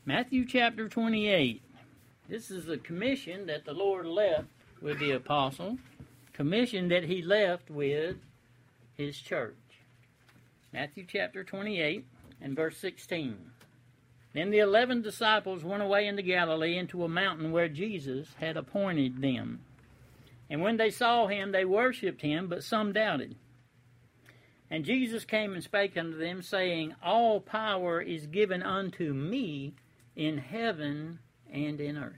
Matthew chapter 28. This is a commission that the Lord left with the apostle, commission that he left with his church. Matthew chapter 28 and verse 16. Then the 11 disciples went away into Galilee into a mountain where Jesus had appointed them. And when they saw him, they worshipped him, but some doubted. And Jesus came and spake unto them, saying, All power is given unto me in heaven and in earth.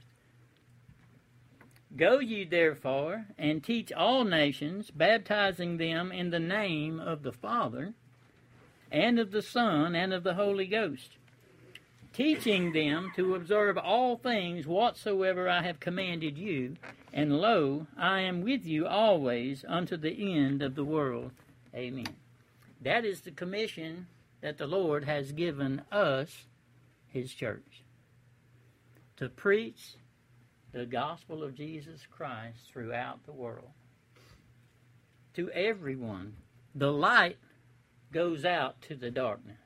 Go ye therefore, and teach all nations, baptizing them in the name of the Father, and of the Son, and of the Holy Ghost, teaching them to observe all things whatsoever I have commanded you. And lo, I am with you always unto the end of the world. Amen. That is the commission that the Lord has given us, his church, to preach the gospel of Jesus Christ throughout the world. To everyone. The light goes out to the darkness.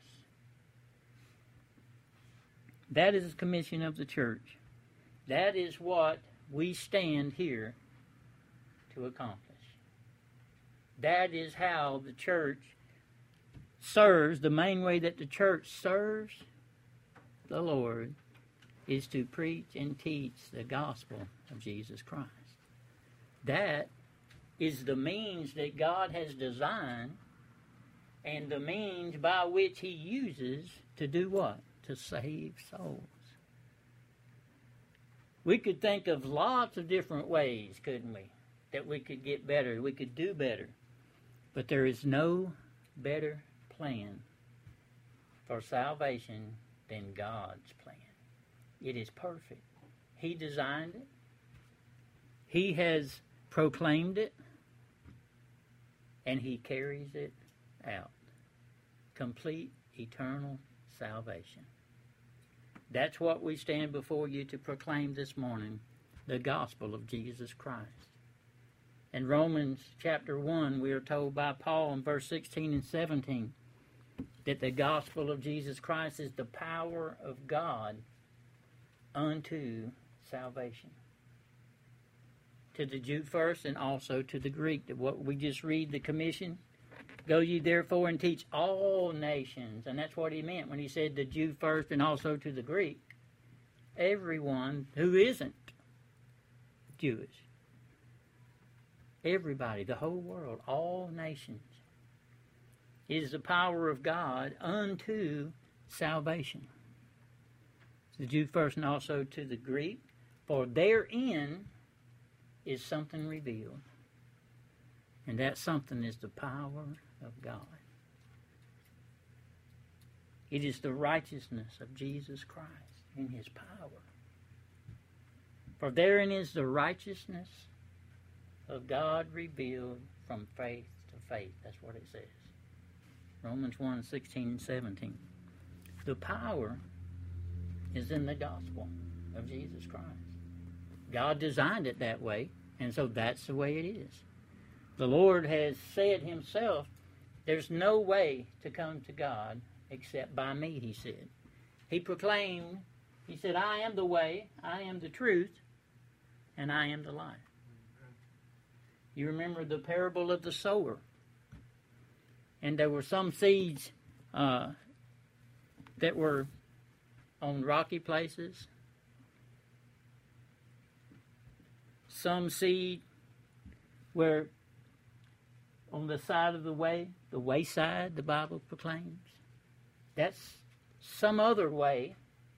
That is the commission of the church. That is what we stand here to accomplish. That is how the church serves. The main way that the church serves the Lord is to preach and teach the gospel of Jesus Christ. That is the means that God has designed and the means by which he uses to do what? To save souls. We could think of lots of different ways, couldn't we? That we could get better, we could do better. But there is no better plan for salvation than God's plan. It is perfect. He designed it. He has proclaimed it. And he carries it out. Complete, eternal salvation. That's what we stand before you to proclaim this morning, the gospel of Jesus Christ. In Romans chapter 1, we are told by Paul in verse 16 and 17 that the gospel of Jesus Christ is the power of God unto salvation. To the Jew first and also to the Greek. What we just read, the commission, go ye therefore and teach all nations. And that's what he meant when he said the Jew first and also to the Greek. Everyone who isn't Jewish. Everybody, the whole world, all nations. It is the power of God unto salvation. The Jew first and also to the Greek. For therein is something revealed. And that something is the power of God. It is the righteousness of Jesus Christ in his power. For therein is the righteousness of God revealed from faith to faith. That's what it says. Romans 1, 16 and 17. The power is in the gospel of Jesus Christ. God designed it that way, and so that's the way it is. The Lord has said himself, there's no way to come to God except by me, he said. He proclaimed, he said, I am the way, I am the truth, and I am the life. You remember the parable of the sower. And there were some seeds that were on rocky places. Some seed were on the side of the way, the wayside, the Bible proclaims. That's some other way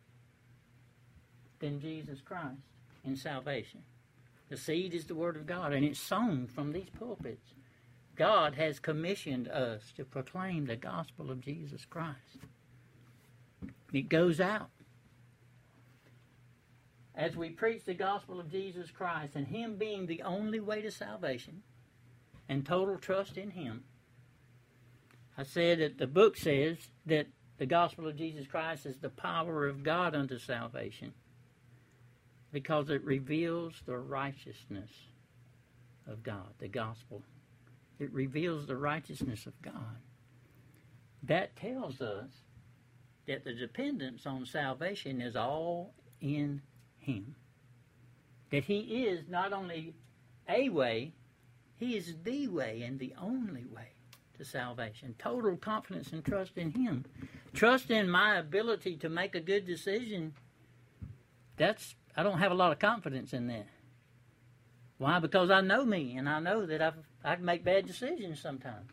than Jesus Christ in salvation. The seed is the Word of God, and it's sown from these pulpits. God has commissioned us to proclaim the gospel of Jesus Christ. It goes out. As we preach the gospel of Jesus Christ and him being the only way to salvation and total trust in him, I said that the book says that the gospel of Jesus Christ is the power of God unto salvation because it reveals the righteousness of God, the gospel. It reveals the righteousness of God. That tells us that the dependence on salvation is all in Him. That He is not only a way, He is the way and the only way to salvation. Total confidence and trust in Him. Trust in my ability to make a good decision, I don't have a lot of confidence in that. Why? Because I know me, and I know that I can make bad decisions sometimes.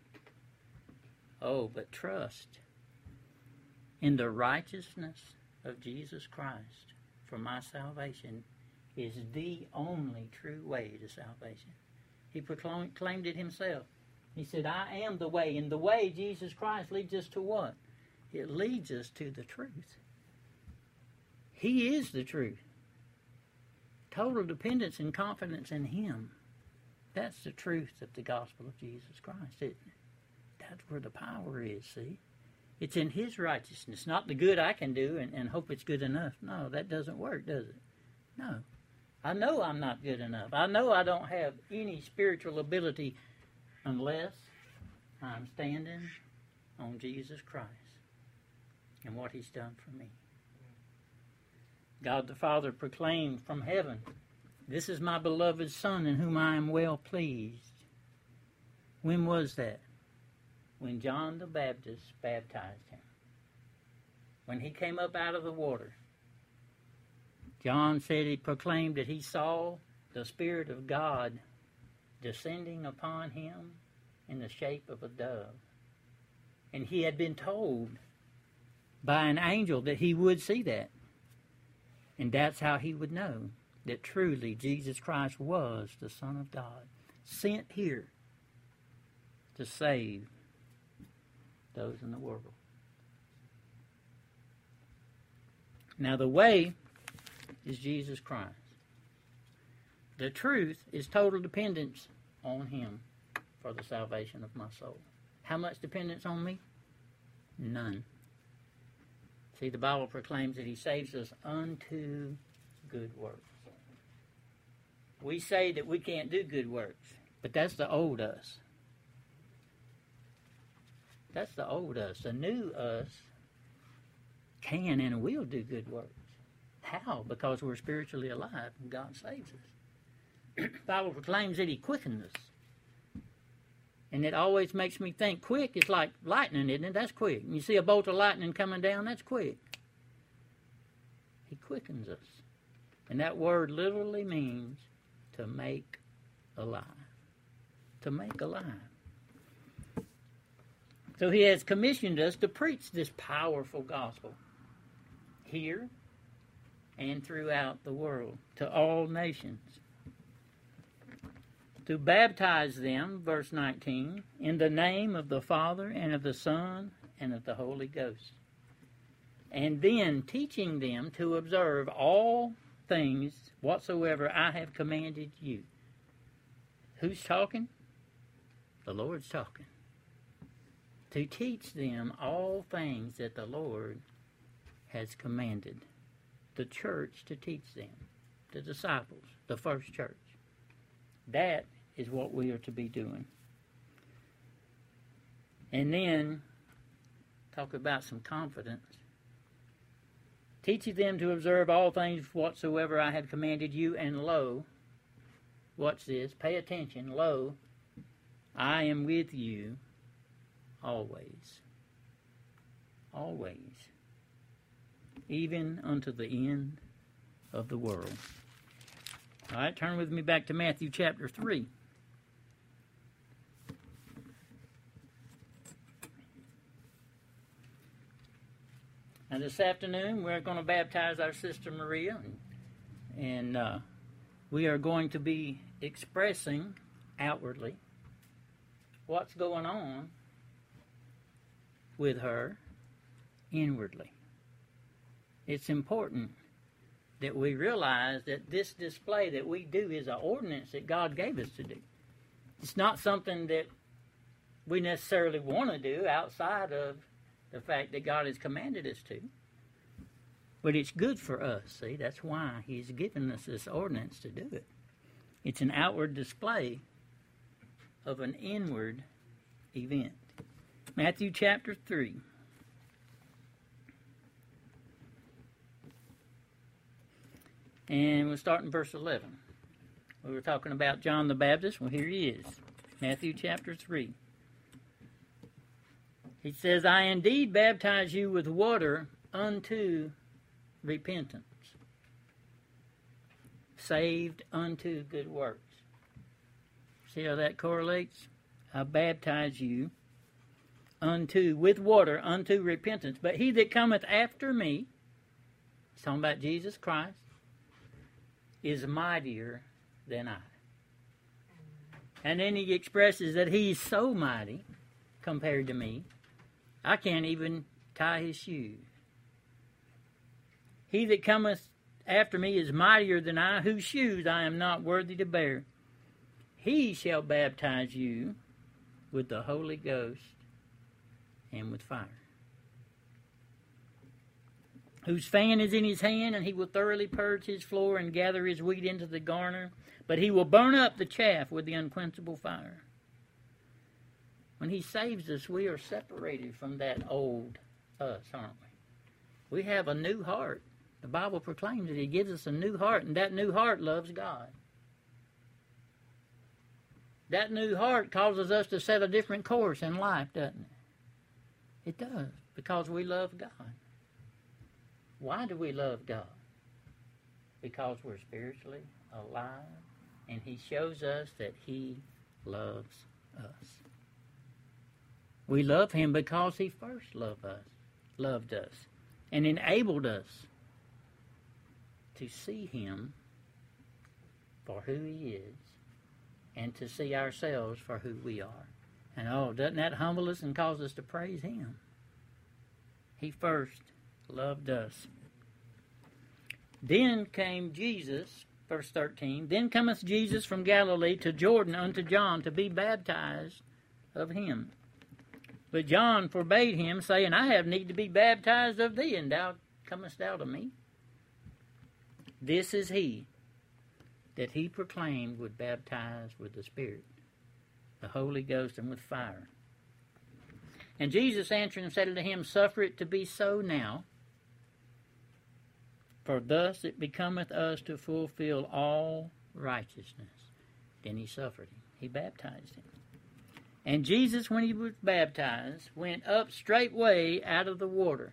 Oh, but trust in the righteousness of Jesus Christ for my salvation is the only true way to salvation. He proclaimed it Himself. He said, I am the way. And the way, Jesus Christ, leads us to what? It leads us to the truth. He is the truth. Total dependence and confidence in Him. That's the truth of the gospel of Jesus Christ, isn't it? That's where the power is, see? It's in His righteousness, not the good I can do and hope it's good enough. No, that doesn't work, does it? No. I know I'm not good enough. I know I don't have any spiritual ability unless I'm standing on Jesus Christ and what He's done for me. God the Father proclaimed from heaven, this is my beloved Son in whom I am well pleased. When was that? When John the Baptist baptized Him. When he came up out of the water. John said he proclaimed that he saw the Spirit of God descending upon him in the shape of a dove. And he had been told by an angel that he would see that. And that's how he would know that truly Jesus Christ was the Son of God, sent here to save those in the world. Now the way is Jesus Christ. The truth is total dependence on Him for the salvation of my soul. How much dependence on me? None. See, the Bible proclaims that He saves us unto good works. We say that we can't do good works, but that's the old us. That's the old us. The new us can and will do good works. How? Because we're spiritually alive and God saves us. The Bible proclaims that He quickens us. And it always makes me think quick is like lightning, isn't it? That's quick. You see a bolt of lightning coming down, that's quick. He quickens us. And that word literally means to make alive. To make alive. So He has commissioned us to preach this powerful gospel here and throughout the world to all nations. To baptize them, verse 19, in the name of the Father and of the Son and of the Holy Ghost. And then teaching them to observe all things whatsoever I have commanded you. Who's talking? The Lord's talking. To teach them all things that the Lord has commanded. The church to teach them. The disciples, the first church. That is what we are to be doing. And then, talk about some confidence. Teaching them to observe all things whatsoever I have commanded you, and lo, watch this, pay attention, lo, I am with you always. Always. Even unto the end of the world. All right, turn with me back to Matthew chapter 3. Now this afternoon we're going to baptize our sister Maria, and we are going to be expressing outwardly what's going on with her inwardly. It's important that we realize that this display that we do is an ordinance that God gave us to do. It's not something that we necessarily want to do outside of the fact that God has commanded us to. But it's good for us, see? That's why He's given us this ordinance to do it. It's an outward display of an inward event. Matthew chapter 3. And we'll start in verse 11. We were talking about John the Baptist. Well, here he is. Matthew chapter 3. He says, I indeed baptize you with water unto repentance, saved unto good works. See how that correlates? I baptize you with water unto repentance. But he that cometh after me, he's talking about Jesus Christ, is mightier than I. And then he expresses that he's so mighty compared to me, I can't even tie his shoes. He that cometh after me is mightier than I, whose shoes I am not worthy to bear. He shall baptize you with the Holy Ghost and with fire. Whose fan is in his hand, and he will thoroughly purge his floor and gather his wheat into the garner, but he will burn up the chaff with the unquenchable fire. When he saves us, we are separated from that old us, aren't we? We have a new heart. The Bible proclaims that he gives us a new heart, and that new heart loves God. That new heart causes us to set a different course in life, doesn't it? It does, because we love God. Why do we love God? Because we're spiritually alive, and he shows us that he loves us. We love him because he first loved us, and enabled us to see him for who he is, and to see ourselves for who we are. And doesn't that humble us and cause us to praise him? He first loved us. Then came Jesus, verse 13, then cometh Jesus from Galilee to Jordan unto John to be baptized of him. But John forbade him, saying, I have need to be baptized of thee, and thou comest thou to me? This is he that he proclaimed would baptize with the Spirit, the Holy Ghost, and with fire. And Jesus answering said unto him, suffer it to be so now, for thus it becometh us to fulfill all righteousness. Then he suffered him. He baptized him. And Jesus, when he was baptized, went up straightway out of the water.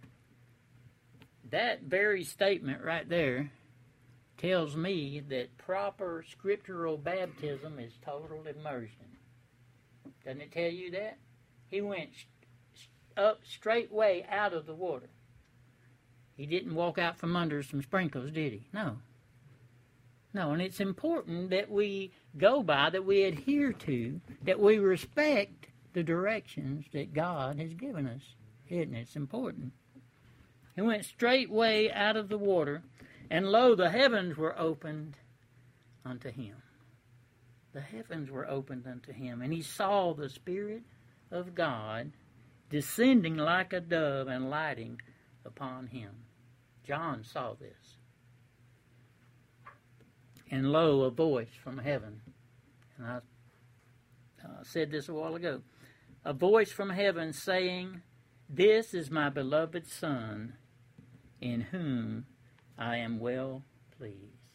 That very statement right there tells me that proper scriptural baptism is total immersion. Doesn't it tell you that? He went up straightway out of the water. He didn't walk out from under some sprinkles, did he? No. No, and it's important that we go by, that we adhere to, that we respect the directions that God has given us. Isn't it? It's important. He went straightway out of the water, and lo, the heavens were opened unto him. The heavens were opened unto him, and he saw the Spirit of God descending like a dove and lighting upon him. John saw this. And lo, a voice from heaven. And I said this a while ago. A voice from heaven saying, this is my beloved Son, in whom I am well pleased.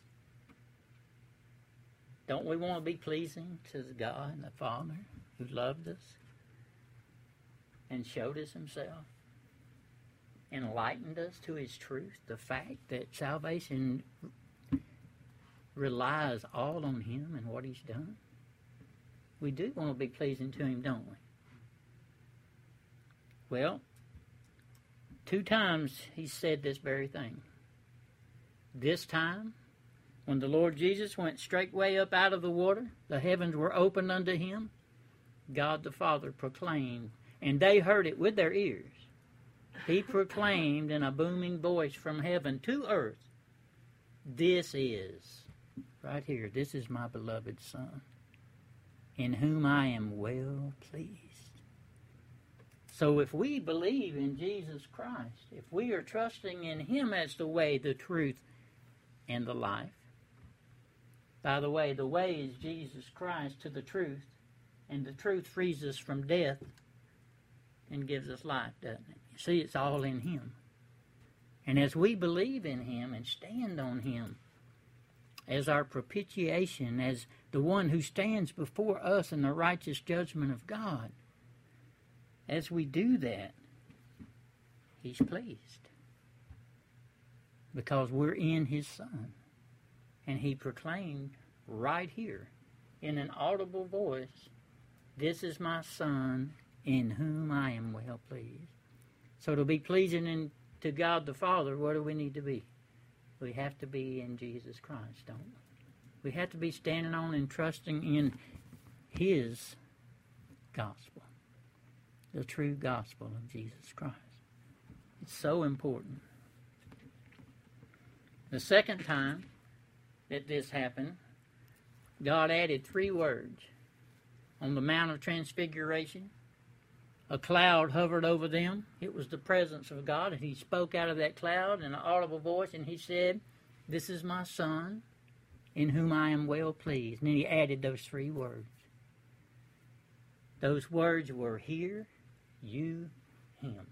Don't we want to be pleasing to God and the Father who loved us and showed us himself, enlightened us to his truth, the fact that salvation relies all on him and what he's done? We do want to be pleasing to him, don't we? Well, 2 times he said this very thing. This time, when the Lord Jesus went straightway up out of the water, the heavens were opened unto him, God the Father proclaimed, and they heard it with their ears. He proclaimed in a booming voice from heaven to earth, this is, right here, this is my beloved Son, in whom I am well pleased. So if we believe in Jesus Christ, if we are trusting in him as the way, the truth, and the life. By the way is Jesus Christ to the truth, and the truth frees us from death and gives us life, doesn't it? You see, it's all in him. And as we believe in him and stand on him, as our propitiation, as the one who stands before us in the righteous judgment of God. As we do that, He's pleased. Because we're in His Son. And He proclaimed right here in an audible voice, "This is my Son in whom I am well pleased." So to be pleasing to God the Father, what do we need to be? We have to be in Jesus Christ, don't we? We have to be standing on and trusting in His gospel. The true gospel of Jesus Christ. It's so important. The second time that this happened, God added 3 words. On the Mount of Transfiguration, a cloud hovered over them. It was the presence of God, and He spoke out of that cloud in an audible voice, and He said, "This is my Son, in whom I am well pleased." And then He added those 3 words. Those words were, "Hear you Him."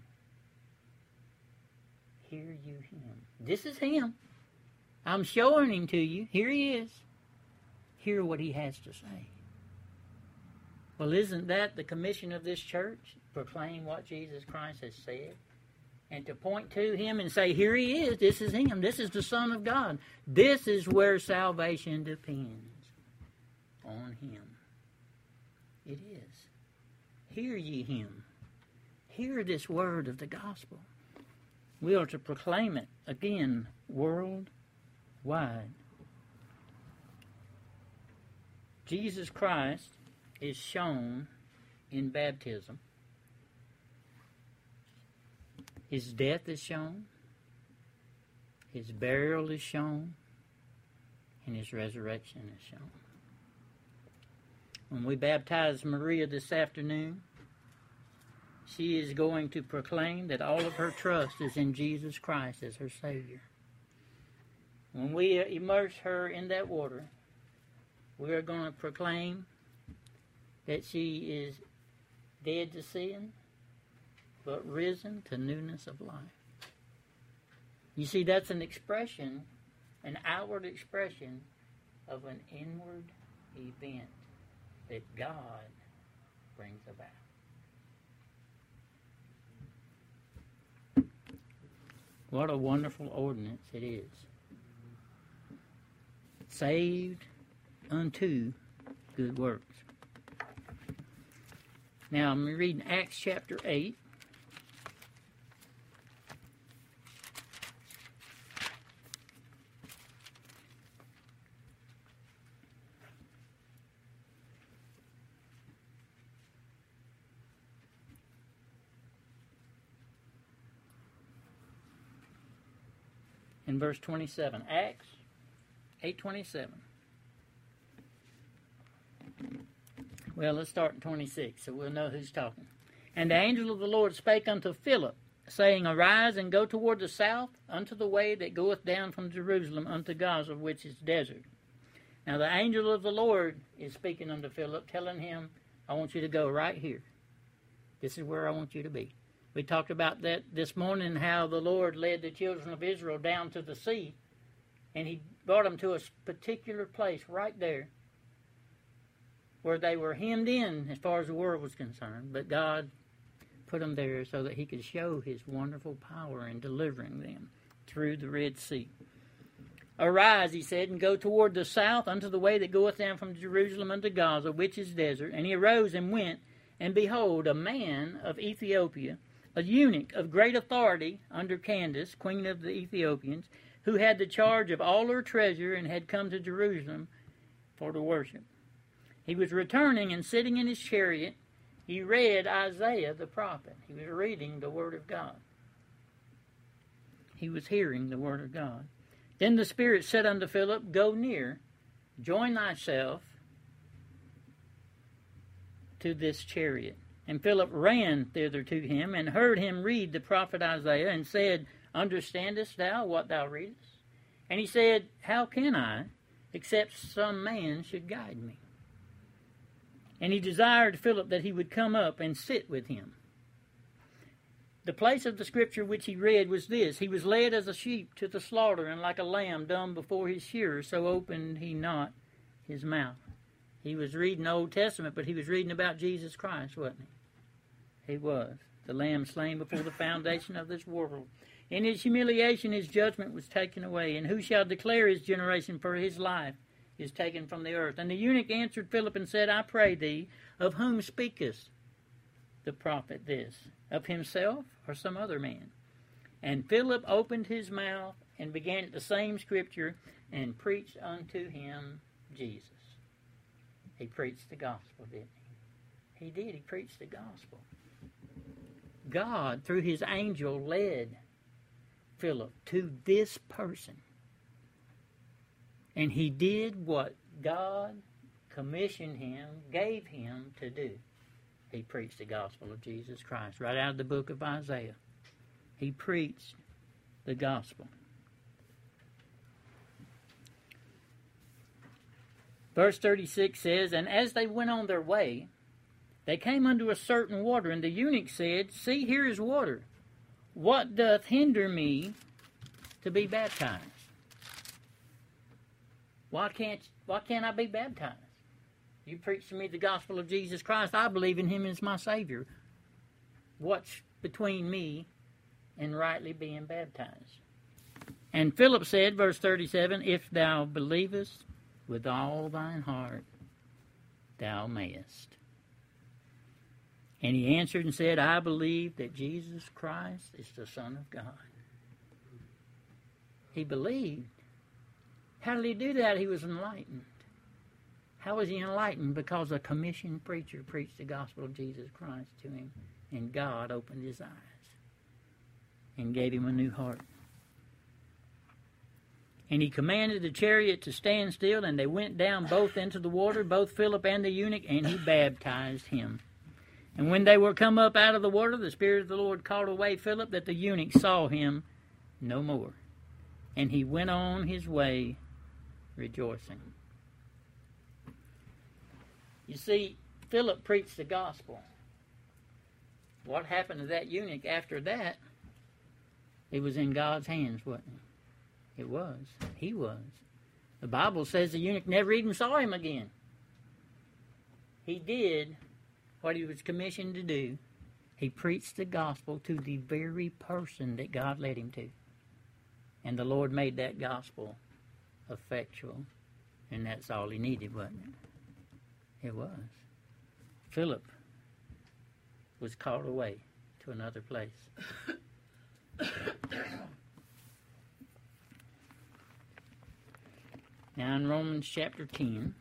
Hear you Him. This is Him. I'm showing Him to you. Here He is. Hear what He has to say. Well, isn't that the commission of this church? Proclaim what Jesus Christ has said. And to point to Him and say, here He is. This is Him. This is the Son of God. This is where salvation depends. On Him. It is. Hear ye Him. Hear this word of the gospel. We are to proclaim it, again, worldwide. Jesus Christ is shown in baptism. His death is shown. His burial is shown. And His resurrection is shown. When we baptize Maria this afternoon, she is going to proclaim that all of her trust is in Jesus Christ as her Savior. When we immerse her in that water, we are going to proclaim that she is dead to sin, but risen to newness of life. You see, that's an expression, an outward expression of an inward event that God brings about. What a wonderful ordinance it is. Saved unto good works. Now I'm reading Acts chapter 8. In verse 27, Acts 8:27. Well, let's start in 26, so we'll know who's talking. "And the angel of the Lord spake unto Philip, saying, Arise and go toward the south, unto the way that goeth down from Jerusalem unto Gaza, which is desert." Now the angel of the Lord is speaking unto Philip, telling him, I want you to go right here. This is where I want you to be. We talked about that this morning, how the Lord led the children of Israel down to the sea, and He brought them to a particular place right there where they were hemmed in as far as the world was concerned, but God put them there so that He could show His wonderful power in delivering them through the Red Sea. "Arise," He said, "and go toward the south unto the way that goeth down from Jerusalem unto Gaza, which is desert. And he arose and went, and behold, a man of Ethiopia, a eunuch of great authority under Candace, queen of the Ethiopians, who had the charge of all her treasure and had come to Jerusalem for to worship. He was returning and sitting in his chariot. He read Isaiah the prophet." He was reading the Word of God. He was hearing the Word of God. "Then the Spirit said unto Philip, Go near, join thyself to this chariot. And Philip ran thither to him, and heard him read the prophet Isaiah, and said, Understandest thou what thou readest? And he said, How can I, except some man should guide me? And he desired Philip that he would come up and sit with him. The place of the scripture which he read was this: He was led as a sheep to the slaughter, and like a lamb dumb before his shearer, so opened he not his mouth. He was reading the Old Testament, but he was reading about Jesus Christ, wasn't he? He was. The lamb slain before the foundation of this world. In his humiliation his judgment was taken away. And who shall declare his generation? For his life is taken from the earth. And the eunuch answered Philip and said, I pray thee, of whom speakest the prophet this? Of himself or some other man? And Philip opened his mouth and began at the same scripture and preached unto him Jesus. He preached the gospel, didn't he? He did. He preached the gospel. God, through his angel, led Philip to this person. And he did what God commissioned him, gave him to do. He preached the gospel of Jesus Christ right out of the book of Isaiah. He preached the gospel. Verse 36 says, And as they went on their way, they came unto a certain water, and the eunuch said, See, here is water. What doth hinder me to be baptized? Why can't I be baptized? You preach to me the gospel of Jesus Christ. I believe in him as my Savior. What's between me and rightly being baptized? And Philip said, verse 37, If thou believest with all thine heart, thou mayest. And he answered and said, I believe that Jesus Christ is the Son of God. He believed. How did he do that? He was enlightened. How was he enlightened? Because a commissioned preacher preached the gospel of Jesus Christ to him, and God opened his eyes and gave him a new heart. And he commanded the chariot to stand still, and they went down both into the water, both Philip and the eunuch, and he baptized him. And when they were come up out of the water, the Spirit of the Lord called away Philip, that the eunuch saw him no more. And he went on his way rejoicing. You see, Philip preached the gospel. What happened to that eunuch after that? It was in God's hands, wasn't it? It was. He was. The Bible says the eunuch never even saw him again. He did what he was commissioned to do. He preached the gospel to the very person that God led him to. And the Lord made that gospel effectual. And that's all he needed, wasn't it? It was. Philip was called away to another place. Now in Romans chapter 10,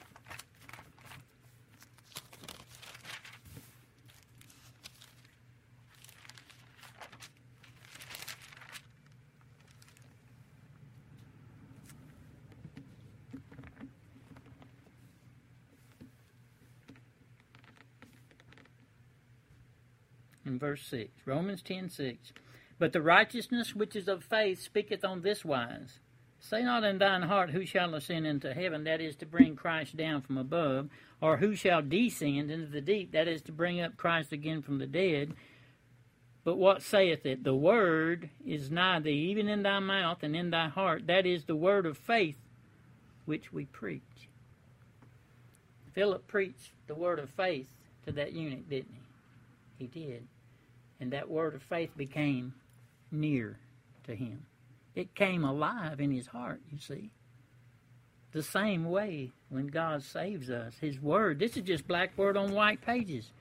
in verse 6, Romans 10:6, But the righteousness which is of faith speaketh on this wise, Say not in thine heart, Who shall ascend into heaven, that is to bring Christ down from above, or who shall descend into the deep, that is to bring up Christ again from the dead. But what saith it? The word is nigh thee, even in thy mouth and in thy heart. That is the word of faith which we preach. Philip preached the word of faith to that eunuch, didn't he? He did. And that word of faith became near to him. It came alive in his heart, you see. The same way when God saves us, his word, this is just black word on white pages,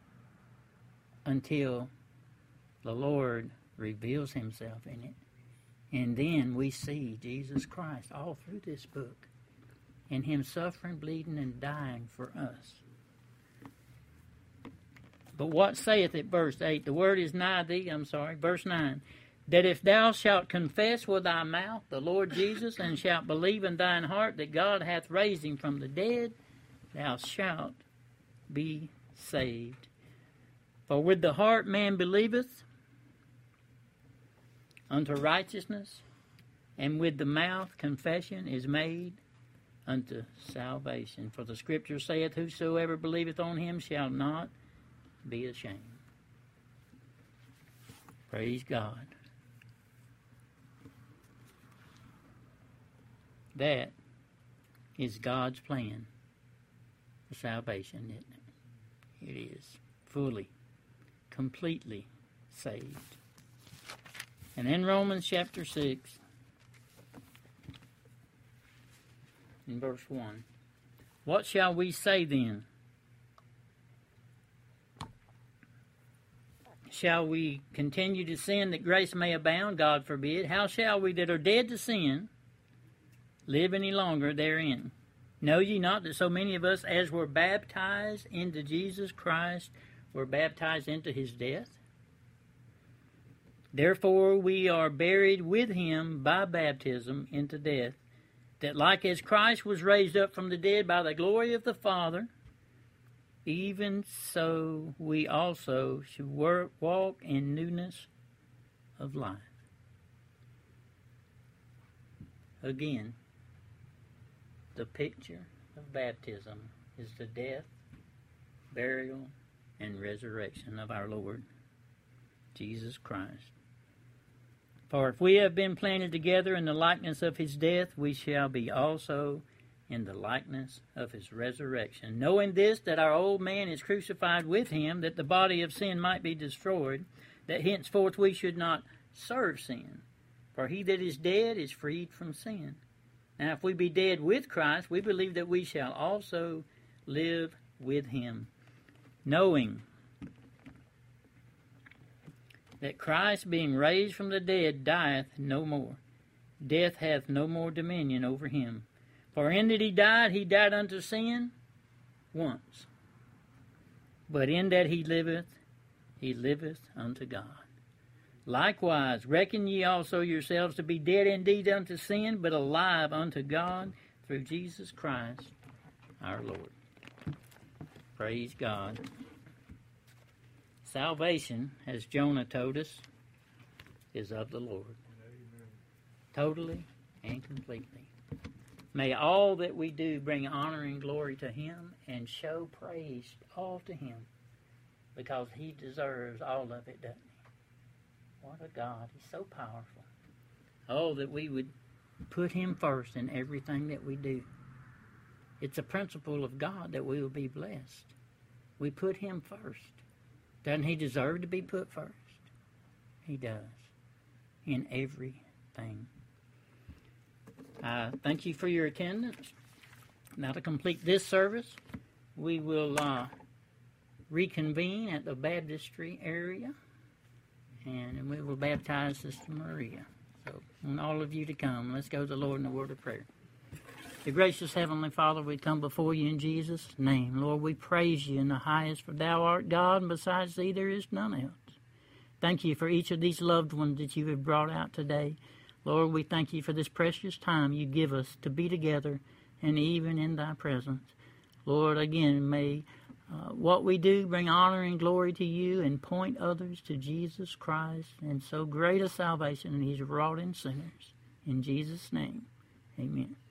until the Lord reveals himself in it. And then we see Jesus Christ all through this book, and him suffering, bleeding, and dying for us. But what saith it, verse 8? The word is nigh thee, verse 9. That if thou shalt confess with thy mouth the Lord Jesus, and shalt believe in thine heart that God hath raised him from the dead, thou shalt be saved. For with the heart man believeth unto righteousness, and with the mouth confession is made unto salvation. For the scripture saith, Whosoever believeth on him shall not be ashamed. Praise God. That is God's plan for salvation, isn't it? It is fully, completely saved. And in Romans chapter 6, in verse 1, what shall we say then? Shall we continue to sin that grace may abound? God forbid. How shall we that are dead to sin live any longer therein? Know ye not that so many of us as were baptized into Jesus Christ were baptized into his death? Therefore we are buried with him by baptism into death, that like as Christ was raised up from the dead by the glory of the Father, even so we also should walk in newness of life. Again, the picture of baptism is the death, burial, and resurrection of our Lord Jesus Christ. For if we have been planted together in the likeness of his death, we shall be also in the likeness of his resurrection. Knowing this, that our old man is crucified with him, that the body of sin might be destroyed, that henceforth we should not serve sin. For he that is dead is freed from sin. Now if we be dead with Christ, we believe that we shall also live with him, knowing that Christ, being raised from the dead, dieth no more. Death hath no more dominion over him. For in that he died unto sin once. But in that he liveth unto God. Likewise, reckon ye also yourselves to be dead indeed unto sin, but alive unto God through Jesus Christ our Lord. Praise God. Salvation, as Jonah told us, is of the Lord. Amen. Totally and completely. May all that we do bring honor and glory to him and show praise all to him, because he deserves all of it, doesn't he? What a God. He's so powerful. Oh, that we would put him first in everything that we do. It's a principle of God that we will be blessed. We put him first. Doesn't he deserve to be put first? He does. In everything. Thank you for your attendance. Now to complete this service, we will reconvene at the baptistry area, and we will baptize Sister Maria. So I want all of you to come. Let's go to the Lord in a word of prayer. The gracious Heavenly Father, we come before you in Jesus' name. Lord, we praise you in the highest, for thou art God, and besides thee there is none else. Thank you for each of these loved ones that you have brought out today. Lord, we thank you for this precious time you give us to be together and even in thy presence. Lord, again, may what we do bring honor and glory to you and point others to Jesus Christ and so great a salvation he's wrought in sinners. In Jesus' name, amen.